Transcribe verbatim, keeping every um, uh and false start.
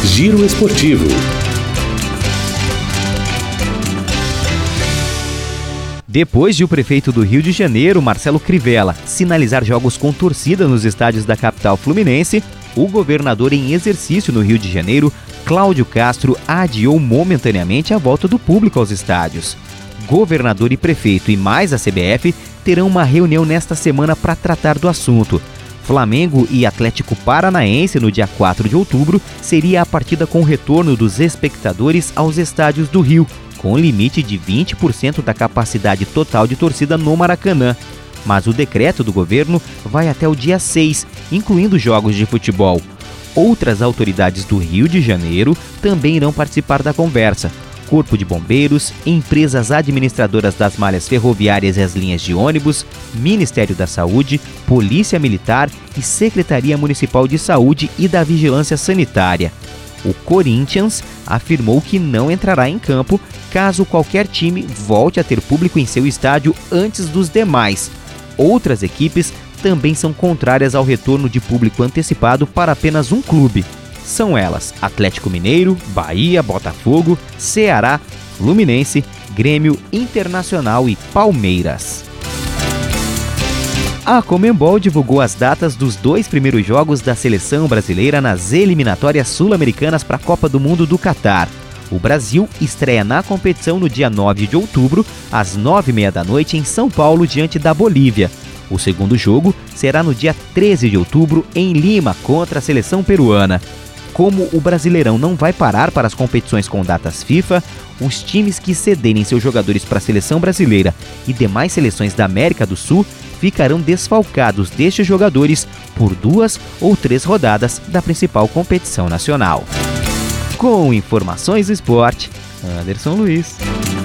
Giro Esportivo. Depois de o prefeito do Rio de Janeiro, Marcelo Crivella, sinalizar jogos com torcida nos estádios da capital fluminense, o governador em exercício no Rio de Janeiro, Cláudio Castro, adiou momentaneamente a volta do público aos estádios. Governador e prefeito e mais a C B F terão uma reunião nesta semana para tratar do assunto. Flamengo e Atlético Paranaense no dia quatro de outubro seria a partida com o retorno dos espectadores aos estádios do Rio, com limite de vinte por cento da capacidade total de torcida no Maracanã. Mas o decreto do governo vai até o dia seis, incluindo jogos de futebol. Outras autoridades do Rio de Janeiro também irão participar da conversa. Corpo de Bombeiros, empresas administradoras das malhas ferroviárias e as linhas de ônibus, Ministério da Saúde, Polícia Militar e Secretaria Municipal de Saúde e da Vigilância Sanitária. O Corinthians afirmou que não entrará em campo caso qualquer time volte a ter público em seu estádio antes dos demais. Outras equipes também são contrárias ao retorno de público antecipado para apenas um clube. São elas Atlético Mineiro, Bahia, Botafogo, Ceará, Fluminense, Grêmio, Internacional e Palmeiras. A Conmebol divulgou as datas dos dois primeiros jogos da seleção brasileira nas eliminatórias sul-americanas para a Copa do Mundo do Catar. O Brasil estreia na competição no dia nove de outubro, às nove e meia da noite, em São Paulo, diante da Bolívia. O segundo jogo será no dia treze de outubro, em Lima, contra a seleção peruana. Como o Brasileirão não vai parar para as competições com datas FIFA, os times que cederem seus jogadores para a seleção brasileira e demais seleções da América do Sul ficarão desfalcados destes jogadores por duas ou três rodadas da principal competição nacional. Com informações do esporte, Anderson Luiz.